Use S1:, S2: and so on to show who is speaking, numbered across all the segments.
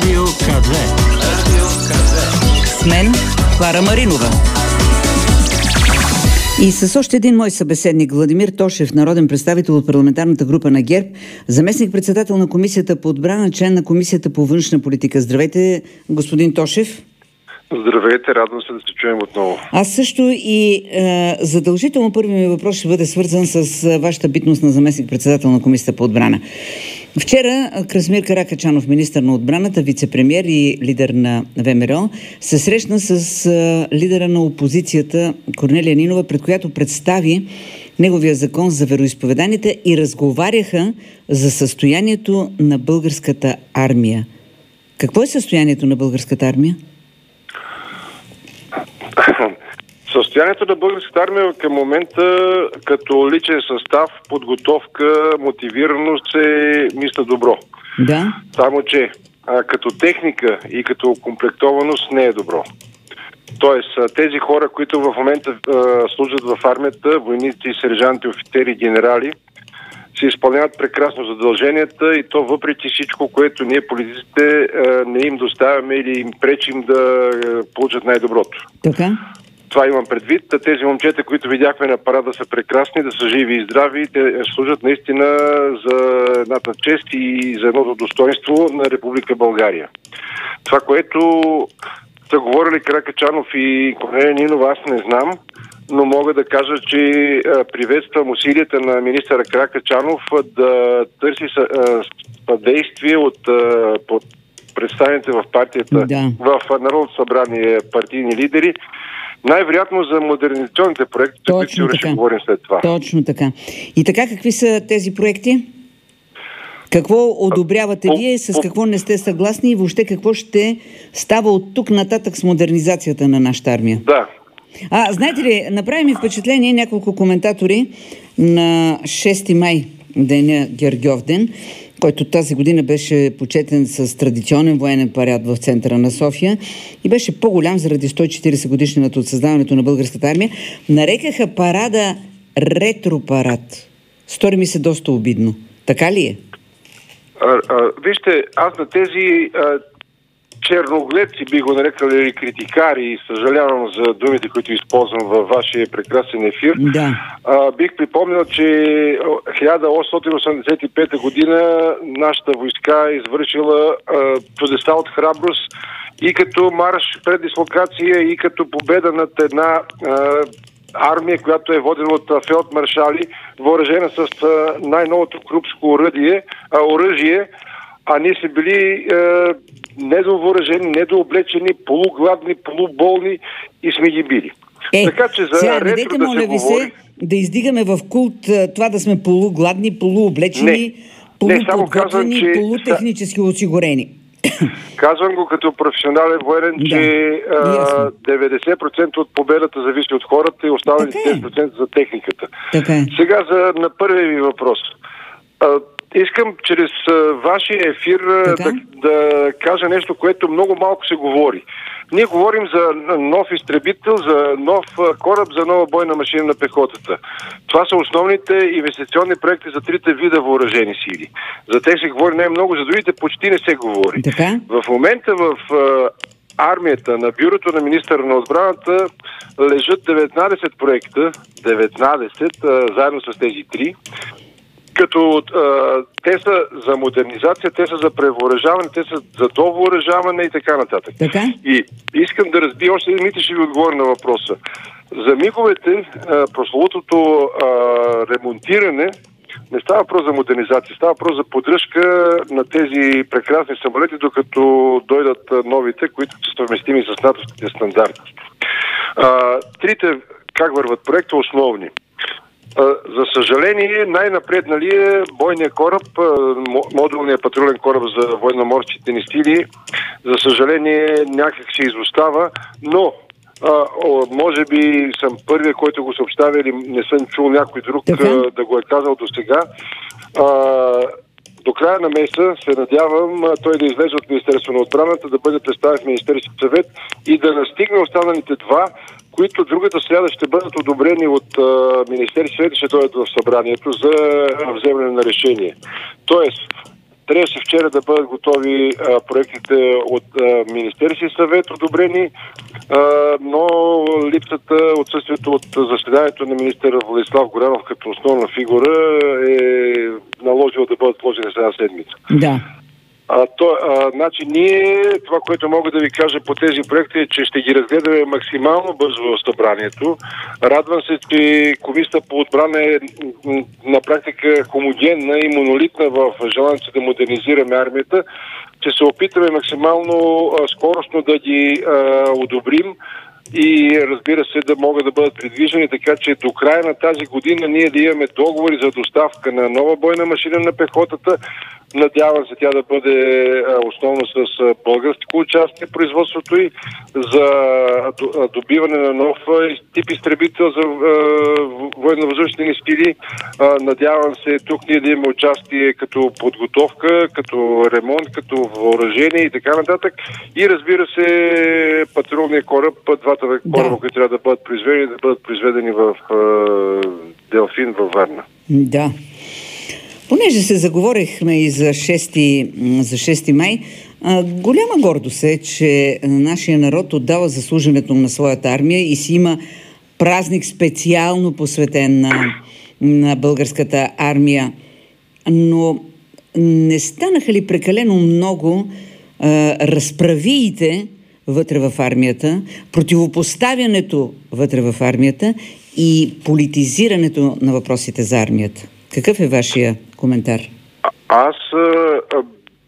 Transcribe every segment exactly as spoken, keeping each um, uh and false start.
S1: Радио К две. Радио К две. С мен Клара Маринова. И с още един мой събеседник, Владимир Тошев, народен представител от парламентарната група на ГЕРБ, заместник-председател на Комисията по отбрана, член на Комисията по външна политика. Здравейте, господин Тошев.
S2: Здравейте, радвам се да се чуем отново.
S1: Аз също и е, задължително първи ми въпрос ще бъде свързан с е, вашата битност на заместник-председател на Комисията по отбрана. Вчера Красимир Каракачанов, министър на отбраната, вице-премиер и лидер на ВМРО, се срещна с е, лидера на опозицията Корнелия Нинова, пред която представи неговия закон за вероизповеданията и разговаряха за състоянието на българската армия. Какво е състоянието на българската армия?
S2: Състоянието на българската армия към момента като личен състав, подготовка, мотивираност е, мисля, добро.
S1: Да.
S2: Само, че а, като техника и като комплектованост не е добро. Тоест, тези хора, които в момента а, служат в армията, войници, сержанти, офицери, генерали, се изпълняват прекрасно задълженията и то въпреки всичко, което ние политиците не им доставяме или им пречим да получат най-доброто.
S1: Така?
S2: Това имам предвид. Тези момчета, които видяхме на парада, са прекрасни, да са живи и здрави. Те служат наистина за едната чест и за едното достоинство на Република България. Това, което са говорили Каракачанов и Корнелия Нинова, аз не знам, но мога да кажа, че приветствам усилията на министъра Каракачанов да търси съдействие от представените в партията,
S1: да.
S2: в Народното събрание партийни лидери, най-вероятно за модернизационните проекти, за които ще говорим след това.
S1: Точно така. И така, какви са тези проекти? Какво одобрявате по, вие, с по... какво не сте съгласни и въобще какво ще става от тук нататък с модернизацията на нашата армия?
S2: Да.
S1: А, знаете ли, направи ми впечатление няколко коментатори на шести май, деня Гергьов ден, който тази година беше почетен с традиционен военен парад в центъра на София и беше по-голям заради сто и четиридесет годишнината от създаването на българската армия, нарекаха парада ретропарад. Стори ми се доста обидно. Така ли е?
S2: А, а, вижте, аз на тези а, черногледци би го нарекал или критикари, и съжалявам за думите, които използвам във вашия прекрасен ефир.
S1: Да.
S2: А, бих припомнил, че хиляда осемстотин осемдесет и пета година нашата войска е извършила а, чудеса от храброст и като марш пред дислокация, и като победа над една а, армия, която е водена от фелдмаршали, въоръжена с а, най-новото крупско оръдие, а, оръжие, а ние са били е, недовъоръжени, недооблечени, полугладни, полуболни и сме ги били.
S1: Е,
S2: така че за
S1: сега,
S2: ретро
S1: дадете,
S2: да
S1: моля
S2: се
S1: ви
S2: говори...
S1: се, да издигаме в култ това да сме полугладни, полуоблечени, полуподготвени,
S2: че...
S1: полутехнически осигурени.
S2: Казвам го като професионален военен, да, че а, деветдесет процента от победата зависи от хората и останалите десет процента за техниката.
S1: Така е.
S2: Сега за, на първия ви въпрос. А, Искам чрез а, вашия ефир да, да кажа нещо, което много малко се говори. Ние говорим за нов изтребител, за нов кораб, за нова бойна машина на пехотата. Това са основните инвестиционни проекти за трите вида въоръжени сили. За те се говори най-много, за другите почти не се говори.
S1: Така?
S2: В момента в а, армията на бюрото на министъра на отбраната лежат деветнадесет проекта, деветнадесет, а, заедно с тези три, като а, те са за модернизация, те са за превъоръжаване, те са за довъоръжаване и така нататък.
S1: Така?
S2: И искам да разбия още един мит и ще ви отговоря на въпроса. За миговете, а, прословутото а, ремонтиране, не става въпрос за модернизация, става въпрос за поддръжка на тези прекрасни самолети, докато дойдат новите, които са съвместими с натовските стандарти. А, трите, как върват проекта, основни. За съжаление, най-напреднали е бойният кораб, модулният патрулен кораб за военноморските ни сили. За съжаление, някак се изостава, но а, о, може би съм първият, който го съобщава или не съм чул някой друг а, да го е казал до сега. До края на месеца се надявам той да излезе от Министерството на отбраната, да бъде представен в Министерския съвет и да настигне останалите два, които другата сряда ще бъдат одобрени от а, Министерския съвет и ще дойдат в събранието за вземане на решение. Тоест, трябваше вчера да бъдат готови а, проектите от а, Министерския съвет, одобрени, а, но липсата, отсъствието от заседанието на министър Владислав Горанов като основна фигура е наложило да бъдат сложени за една седмица.
S1: Да.
S2: А, то, а, значи ние, това, което мога да ви кажа по тези проекти е, че ще ги разгледаме максимално бързо в събранието. Радвам се, че Комисията по отбрана е на практика хомогенна и монолитна в желанието да модернизираме армията, че се опитаме максимално а, скоростно да ги а, одобрим и разбира се да могат да бъдат придвижени, така че до края на тази година ние да имаме договори за доставка на нова бойна машина на пехотата. Надявам се тя да бъде основно с българско участие в производството и за добиване на нов тип изтребител за военно-въздушни сили. Надявам се тук ние да имаме участие като подготовка, като ремонт, като въоръжение и така нататък. И разбира се патрулния кораб, двата кораба, да, които трябва да бъдат произведени, да бъдат произведени в Делфин във Варна.
S1: Да. Понеже се заговорихме и за шести, за шести май, а, голяма гордост е, че нашия народ отдава заслуженето на своята армия и си има празник специално посветен на, на българската армия. Но не станаха ли прекалено много а, разправиите вътре в армията, противопоставянето вътре в армията и политизирането на въпросите за армията? Какъв е вашия коментар?
S2: А, аз а,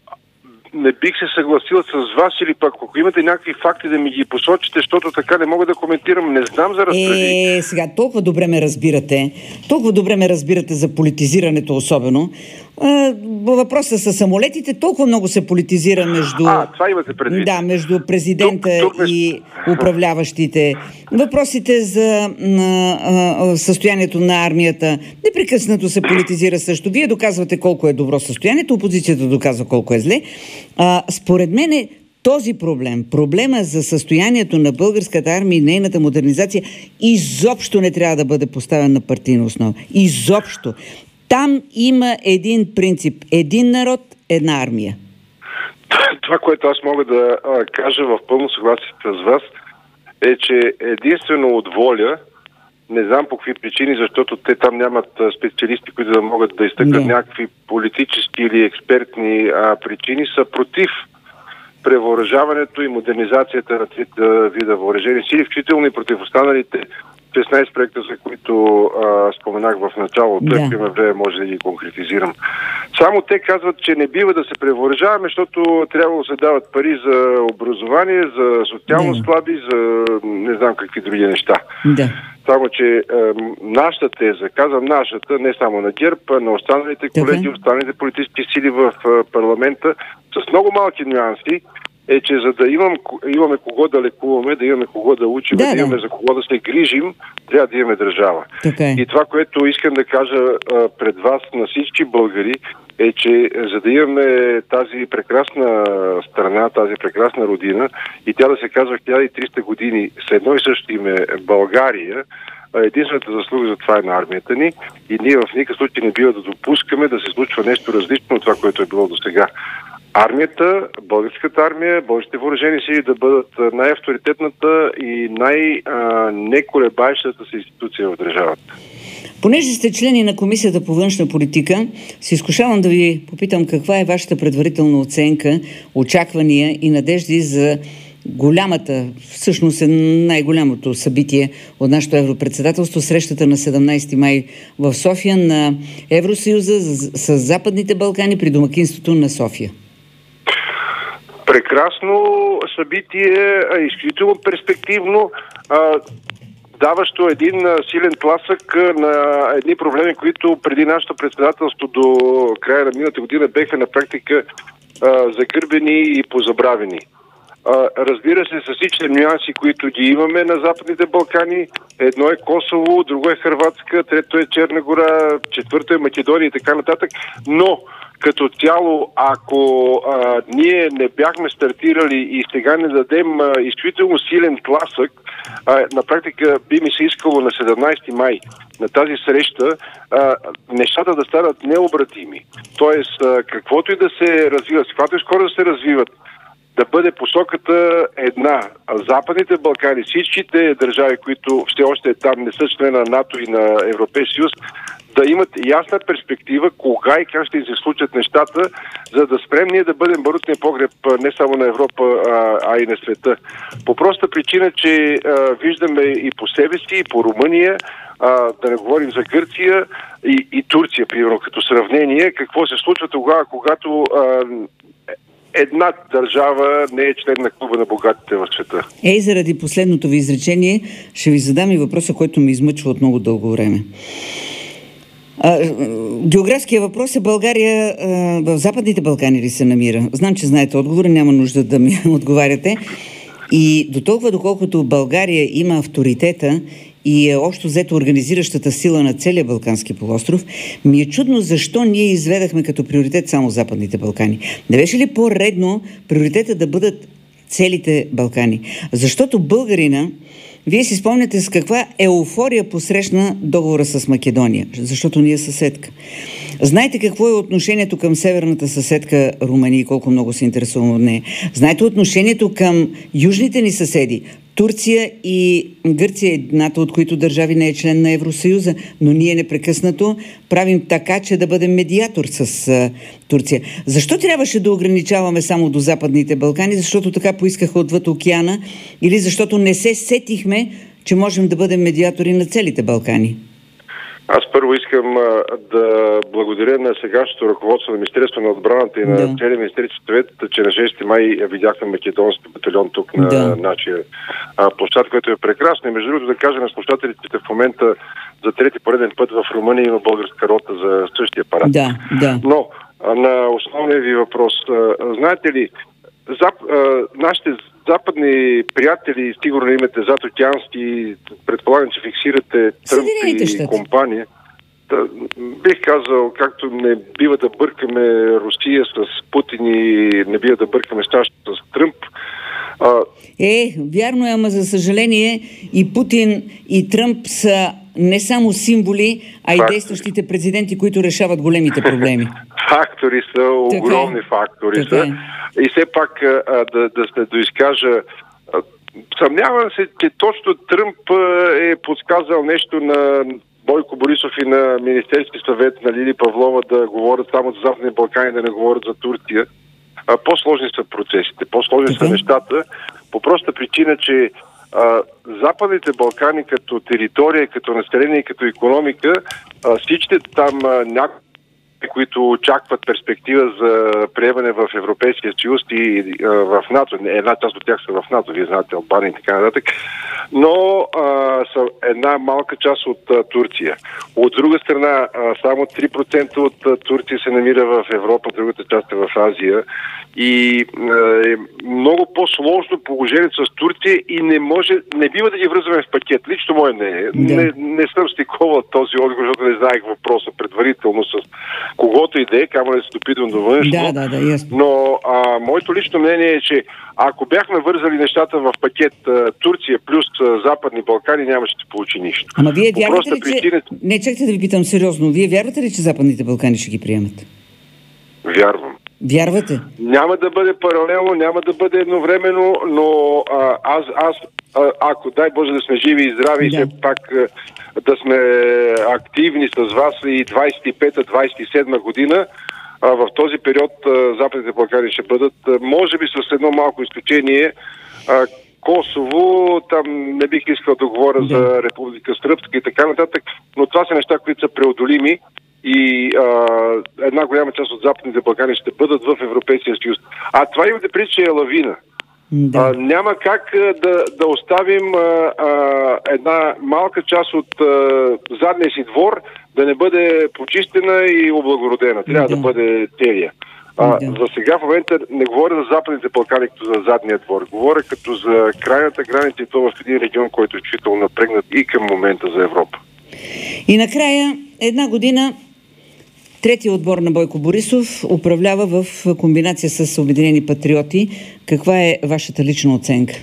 S2: не бих се съгласил с вас или пък ако имате някакви факти да ми ги посочите, защото така не мога да коментирам. Не знам за разправи.
S1: Е, сега толкова добре ме разбирате. Толкова добре ме разбирате за политизирането особено. Въпросът с самолетите толкова много се политизира между...
S2: А, това имате предвид.
S1: Да, между президента тук, тук и управляващите. Въпросите за а, а, състоянието на армията непрекъснато се политизира също. Вие доказвате колко е добро състоянието, опозицията доказва колко е зле. А, според мен е този проблем, проблема за състоянието на българската армия и нейната модернизация изобщо не трябва да бъде поставен на партийна основа. Изобщо. Там има един принцип. Един народ, една армия.
S2: Това, което аз мога да а, кажа в пълно съгласие с вас, е, че единствено от Воля, не знам по какви причини, защото те там нямат специалисти, които да могат да изтъкнат yeah. някакви политически или експертни а, причини, са против превъоръжаването и модернизацията на трите вида въоръжени сили, включително и против останалите шестнайсет проекта, за които а, споменах в началото. Да. Ако има време, може да ги конкретизирам. Само те казват, че не бива да се превъоръжаваме, защото трябва да се дават пари за образование, за социално да. слаби, за не знам какви други неща. Да. Само, че е, нашата теза, казвам нашата, не само на ГЕРБ, а на останалите колеги, останалите политически сили в е, парламента, с много малки нюанси, е, че за да имам, имаме кого да лекуваме, да имаме кого да учим, да, да имаме да. за кого да се грижим, трябва да имаме държава. Okay. И това, което искам да кажа а, пред вас, на всички българи, е, че за да имаме тази прекрасна страна, тази прекрасна родина, и тя да се казва хиляда и триста години с едно и също име България, единствената заслуга за това е на армията ни и ние в никакъв случай не бива да допускаме да се случва нещо различно от това, което е било до сега. Армията, българската армия, българските въоръжени сили да бъдат най-авторитетната и най-неколебаещата се институция в държавата.
S1: Понеже сте члени на Комисията по външна политика, се изкушавам да ви попитам каква е вашата предварителна оценка, очаквания и надежди за голямата, всъщност е най-голямото събитие от нашето европредседателство, срещата на седемнайсети май в София на Евросъюза с Западните Балкани при домакинството на София.
S2: Прекрасно събитие, изключително перспективно, даващо един силен тласък на едни проблеми, които преди нашето председателство до края на миналата година беха на практика загърбени и позабравени. Разбира се, с всички нюанси, които ги имаме на Западните Балкани. Едно е Косово, друго е Хърватска, трето е Черна гора, четвърто е Македония и така нататък. Но като цяло, ако а, ние не бяхме стартирали и сега не дадем а, изключително силен тласък, а, на практика би ми се искало на седемнайсети май на тази среща а, нещата да станат необратими. Тоест, а, каквото и да се развива, каквото и скоро да се развиват, да бъде посоката една. А Западните Балкани, всичките държави, които все още там не са член на НАТО и на Европейския съюз, да имат ясна перспектива кога и как ще се случат нещата, за да спрем ние да бъдем барутния погреб не само на Европа, а, а и на света. По проста причина, че а, виждаме и по себе си, и по Румъния, а, да не говорим за Гърция и, и Турция, примерно, като сравнение, какво се случва тогава, когато а, една държава не е член на клуба на богатите в света.
S1: Ей, заради последното ви изречение, ще ви задам и въпроса, който ми измъчва от много дълго време. А, географския въпрос е България а, в Западните Балкани ли се намира? Знам, че знаете отговора, няма нужда да ми отговаряте. И до толкова, доколкото България има авторитета и е общо взето организиращата сила на целия Балкански полуостров, ми е чудно защо ние изведахме като приоритет само Западните Балкани. Не беше ли по-редно приоритета да бъдат целите Балкани? Защото българина, вие си спомняте с каква еуфория посрещна договора с Македония, защото ние е съседка. Знаете какво е отношението към северната съседка Румъния и колко много се интересувам от нея. Знаете отношението към южните ни съседи. Турция и Гърция е едната от които държави не е член на Евросъюза, но ние непрекъснато правим така, че да бъдем медиатор с а, Турция. Защо трябваше да ограничаваме само до Западните Балкани? Защото така поискаха отвъд океана или защото не се сетихме, че можем да бъдем медиатори на целите Балкани?
S2: Аз първо искам а, да благодаря на сегашното ръководство на Министерството на отбраната и на да. целия Министерски съвет, че на шести май видяхме македонски батальон тук на да. нашия а, площад, което е прекрасно. И между другото да кажа на слушателите, че в момента за трети пореден път в Румъния има българска рота за същия парад.
S1: Да, да.
S2: Но а, на основния ви въпрос, а, знаете ли, зап, а, нашите западни приятели, сигурно имате задокеански, предполагам, че фиксирате Тръмп и компания. Да, бих казал, както не бива да бъркаме Русия с Путин и не бива да бъркаме САЩ с Тръмп. А...
S1: Е, вярно е, ама за съжаление и Путин и Тръмп са не само символи, а и фактори. Действащите президенти, които решават големите проблеми.
S2: Фактори са, огромни така фактори така са. И все пак а, да, да се доизкажа, а, съмнявам се, че точно Тръмп е подсказал нещо на Бойко Борисов и на Министерски съвет на Лили Павлова да говорят само за Западни Балкани, да не говорят за Турция. А, по-сложни са процесите, по-сложни така са нещата, по проста причина, че а, Западните Балкани като територия, като население и като икономика, а, всичките там някои, които очакват перспектива за приемане в Европейския съюз и а, в НАТО. Една част от тях са в НАТО, вие знаете, Албания и така нататък. Но а, са една малка част от а, Турция. От друга страна, а, само три процента от а, Турция се намира в Европа, другата част е в Азия. И е много по-сложно положението с Турция и не може, не бива да ги връзваме в пакет. Лично мое мнение. Да. Не, не съм стиковал този отговор, защото не знаех въпроса предварително с когото и да е, камо да се допитвам до външно.
S1: Да, да, да, ясно.
S2: Но а, моето лично мнение е, че ако бяхме вързали нещата в пакет а, Турция плюс а, Западни Балкани, нямаше да се получи нищо.
S1: Ама вие вярвате ли,
S2: причина...
S1: че... Не, чакайте да ви питам сериозно. Вие вярвате ли, че Западните Балкани ще ги приемат?
S2: Вярвам.
S1: Вярвате?
S2: Няма да бъде паралелно, няма да бъде едновременно, но а, аз, аз а, ако дай Боже да сме живи и здрави, да. И все пак а, да сме активни с вас и двайсет и пета двайсет и седма година, а, в този период а, Западните Балкани ще бъдат, а, може би с едно малко изключение, а, Косово, там не бих искал да говоря да. за Република Сръбска и така нататък, но това са неща, които са преодолими. И а, една голяма част от Западните Балкани ще бъдат в Европейския съюз. А това имате преди, че е лавина. Да. А, няма как а, да, да оставим а, а, една малка част от а, задния си двор да не бъде почистена и облагородена. Трябва да, да бъде целия. А, да. За сега в момента не говоря за Западните Балкани като за задния двор. Говоря като за крайната граница и то в един регион, който е чувствително напрегнат и към момента за Европа.
S1: И накрая една година Третия отбор на Бойко Борисов управлява в комбинация с Обединени патриоти. Каква е вашата лична оценка?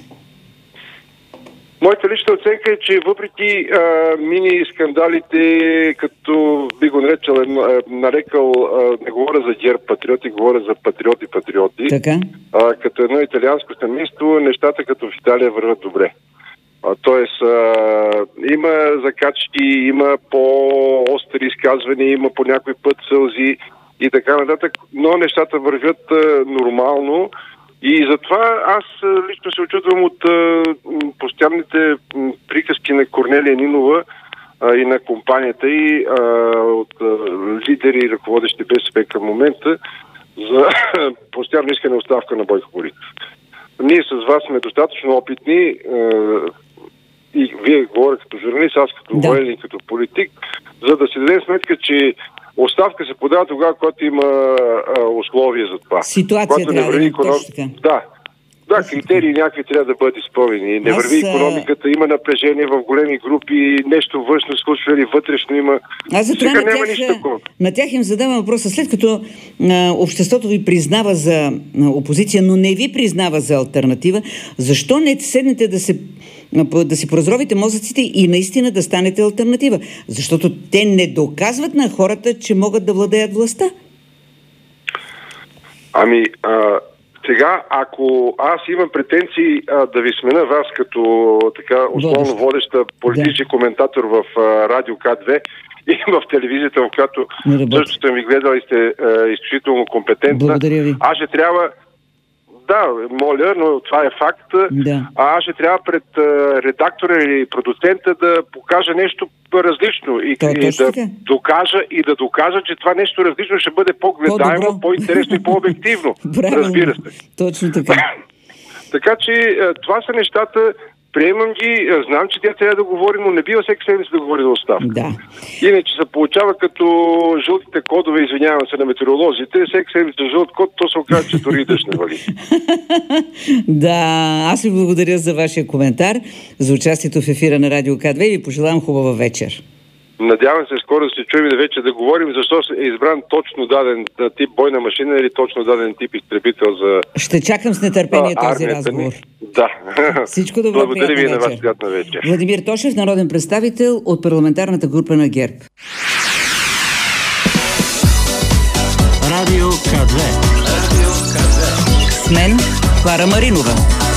S2: Моята лична оценка е, че въпреки а, мини скандалите, като би го нарекал, нарекал а, не говоря за ГЕРБ патриоти, говоря за патриоти-патриоти,
S1: така?
S2: А, като едно италианско семейство, нещата като в Италия върват добре. А, тоест, а, има закачки, има по-остри изказвания, има по някой път сълзи и така нататък, но нещата вървят а, нормално. И затова аз лично се очудвам от а, постоянните м, приказки на Корнелия Нинова а, и на компанията и а, от а, лидери и ръководещи БСП към момента за постоянно искане оставка на Бойко Борисов. Ние с вас сме достатъчно опитни а, и вие говоря като журналист, аз като
S1: да.
S2: военен и като политик, за да си дадем сметка, че оставка се подава тогава, когато има а, условия за това.
S1: Ситуация трябва да
S2: економ... Да, да, критерии някакви трябва да бъдат изпълнени. Не
S1: Аз,
S2: върви икономиката, има напрежение в големи групи, нещо външно случва или вътрешно има.
S1: Аз за това на тях, на тях им задавам въпроса. След като а, обществото ви признава за а, опозиция, но не ви признава за алтернатива, защо не седнете да се да си поразровите мозъците и наистина да станете алтернатива? Защото те не доказват на хората, че могат да владеят властта.
S2: Ами, а, сега, ако аз имам претенции а, да ви смена вас като така основно водеща политически да. коментатор в а, Радио К две и в телевизията, в която също сте ми гледали и сте а, изключително компетентна.
S1: Благодаря ви.
S2: Аз ще трябва Да, моля, но това е факт.
S1: Да.
S2: А аз ще трябва пред а, редактора или продуцента да покажа нещо различно и,
S1: То,
S2: и да докажа и да докажа, че това нещо различно ще бъде по-гледаемо,
S1: По-добро.
S2: по-интересно и по-обективно. Разбира се.
S1: Точно така.
S2: Така че това са нещата. Приемам ги, знам, че тя трябва да говори, но не бива всеки седмица да говори за оставка.
S1: Да.
S2: Иначе се получава като жълтите кодове, извинявам се на метеоролозите, всеки седмица жълт код, то се оказа, че дори дъжд не вали.
S1: Да, аз ви благодаря за вашия коментар, за участието в ефира на Радио К две и ви пожелавам хубава вечер.
S2: Надявам се скоро да се чуем и да вече да говорим, защо е избран точно даден тип бойна машина или точно даден тип изтребител за
S1: Ще чакам с нетърпение а, този разговор.
S2: Ни. Да.
S1: Всичко добро,
S2: благодаря ви
S1: вечер.
S2: на вас, приятна вечер.
S1: Владимир Тошев, народен представител от парламентарната група на ГЕРБ.
S3: Радио К две.
S1: С мен Клара Маринова.